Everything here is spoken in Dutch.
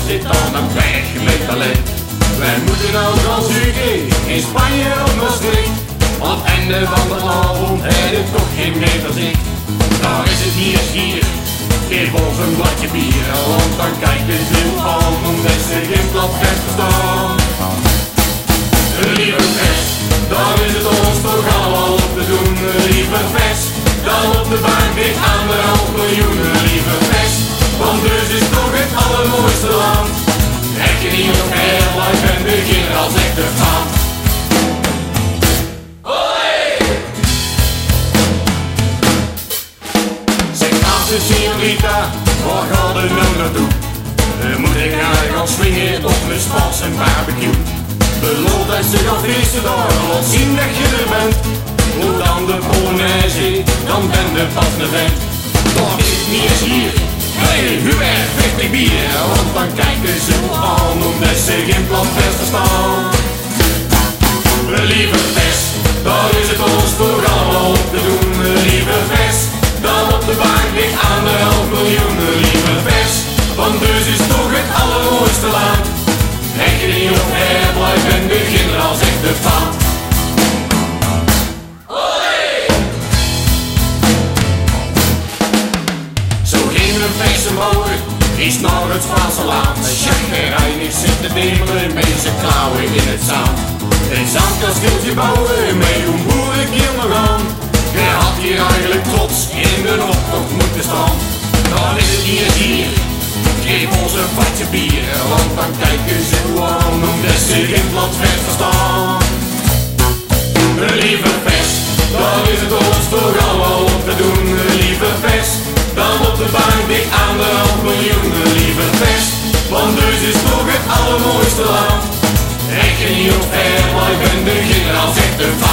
zit aan een berg met talent. Wij moeten nou gaan zoeken in Spanje of Maastricht. Aan het einde van de avond heeft het toch geen meter zicht. Daar is het hier schier, geef ons een bladje bier. Want dan kijken ze aan omdat ze geen platvet verstaan. Liever vers, daar is het ons toch allemaal op te doen. Liever vers, dan op de bank ligt 1,5 miljoen. Liever vers, want dus is toch het allermooiste land. Heb je niet nog heel lang en beginnen als echte fan. Señorita, waar gaat u nou naartoe? Moet ik gaan swingen op mijn Spaans en barbecue? Beloof dat ze gaan feesten daar, laat zien dat je er bent. Moet aan de Polonaise, dan ben je pas een vent. Daar is het niet eens hier, hey, Hubert, 50 bier. Want dan kijken ze aan, omdat ze geen platvet verstaan. Liever vers, daar is het ons toch allemaal op te doen. Liever vers, dan op de bank ligt 1,5 miljoen. Liever vers, want dus is toch het allermooiste land. Heb je niet op blijf en beginnen als echte fan. Zo ging een verse morgen, is naar het Spaanse land. Jacques Reinig zit te demelen met zijn klauwen in het zand. Een zandkasteeltje bouwen met een boerenkiel aan. Je had hier eigenlijk trots in de optocht moeten staan. Dan is het niet eens hier, geef ons een vatje bier. Want dan kijken ze aan omdat ze geen platvet verstaan. Liever vers, dan is het ons toch allemaal op te doen. Liever vers, dan op de bank ligt 1,5 miljoen. Liever vers, want dus is toch het allermooiste land. Rek je niet op blijf en beginnen als echte fan.